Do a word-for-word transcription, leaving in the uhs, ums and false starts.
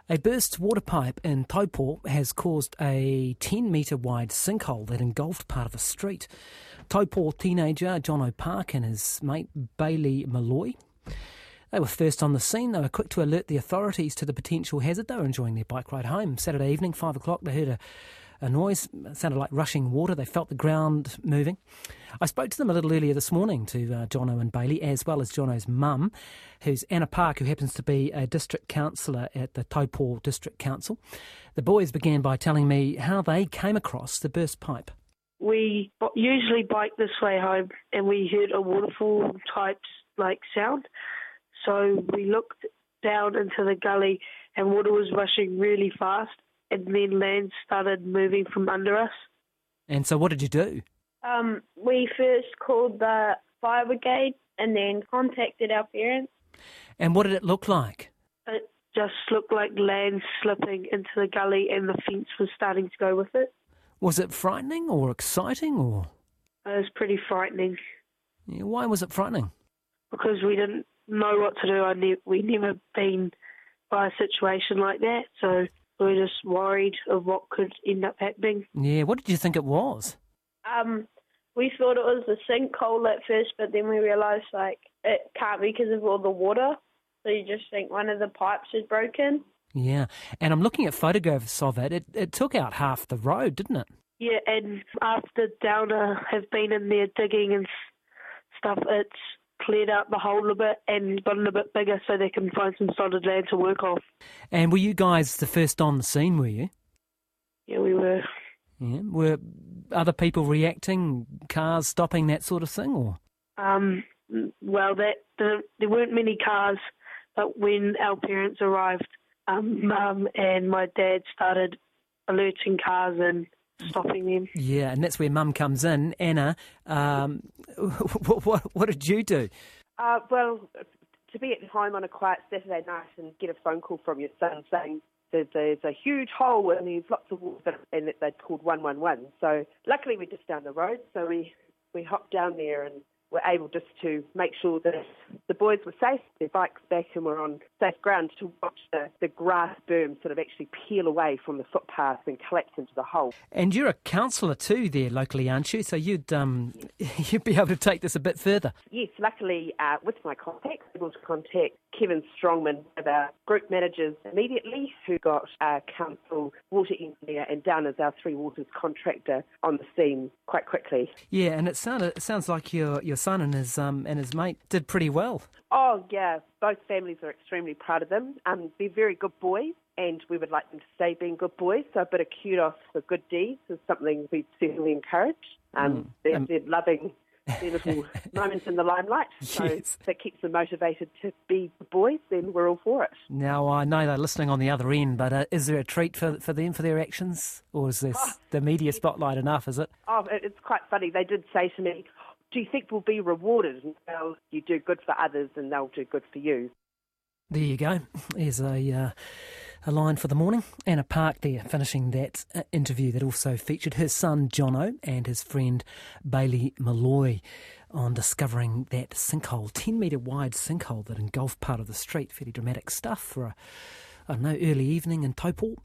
A burst water pipe in Taupo has caused a ten metre wide sinkhole that engulfed part of a street. Taupo teenager Jono Park and his mate Bailey Malloy, they were first on the scene. They were quick to alert the authorities to the potential hazard. They were enjoying their bike ride home. Saturday evening, five o'clock, they heard a, a noise. It sounded like rushing water. They felt the ground moving. I spoke to them a little earlier this morning, to uh, Jono and Bailey, as well as Jono's mum, who's Anna Park, who happens to be a district councillor at the Taupo District Council. The boys began by telling me how they came across the burst pipe. We usually bike this way home and we heard a waterfall type like sound. So we looked down into the gully and water was rushing really fast, and then land started moving from under us. And so what did you do? Um, we first called the fire brigade and then contacted our parents. And what did it look like? It just looked like land slipping into the gully and the fence was starting to go with it. Was it frightening or exciting or? It was pretty frightening. Yeah, why was it frightening? Because we didn't know what to do. I ne- we never been by a situation like that, so we were just worried of what could end up happening. Yeah, what did you think it was? Um, we thought it was a sinkhole at first, but then we realised like it can't be because of all the water. So you just think one of the pipes is broken. Yeah, and I'm looking at photographs of it. It, it took out half the road, didn't it? Yeah, and after Downer have been in there digging and stuff, it's cleared out the hole a bit and gotten a bit bigger so they can find some solid land to work off. And were you guys the first on the scene, were you? Yeah, we were. Yeah. Were other people reacting, cars stopping, that sort of thing, or? Um, well, that the, there weren't many cars, but when our parents arrived, um, Mum and my dad started alerting cars and stopping them. Yeah, and that's where Mum comes in. Anna, um, what, what, what did you do? Uh, well, to be at home on a quiet Saturday night and get a phone call from your son saying that there's a huge hole and there's lots of water, and that they'd called one one one. So luckily we're just down the road, so we, we hopped down there and were able just to make sure that the boys were safe, their bikes back, and were on safe ground to watch the, the grass berm sort of actually peel away from the footpath and collapse into the hole. And you're a councillor too there locally, aren't you? So you'd um, you'd be able to take this a bit further. Yes, luckily uh, with my contacts, I was able to contact Kevin Strongman, one of our group managers, immediately, who got our council water engineer and down as our Three Waters contractor on the scene quite quickly. Yeah, and it sounded it sounds like your your son and his um and his mate did pretty well. Oh yeah, both families are extremely proud of them. Um, they're very good boys, and we would like them to stay being good boys. So a bit of kudos for good deeds is something we certainly encourage. Um, mm. they're, um, they're loving their little moments in the limelight. So yes. if that keeps them motivated to be good boys, then we're all for it. Now, I know they're listening on the other end, but uh, is there a treat for for them for their actions? Or is this oh, the media spotlight enough, is it? Oh, it's quite funny. They did say to me, do you think we'll be rewarded? And well, you do good for others and they'll do good for you. There you go. There's a uh, a line for the morning. Anna Park there, finishing that uh, interview that also featured her son Jono and his friend Bailey Malloy on discovering that sinkhole, ten metre wide sinkhole that engulfed part of the street. Fairly dramatic stuff for a, I don't know, early evening in Taupo.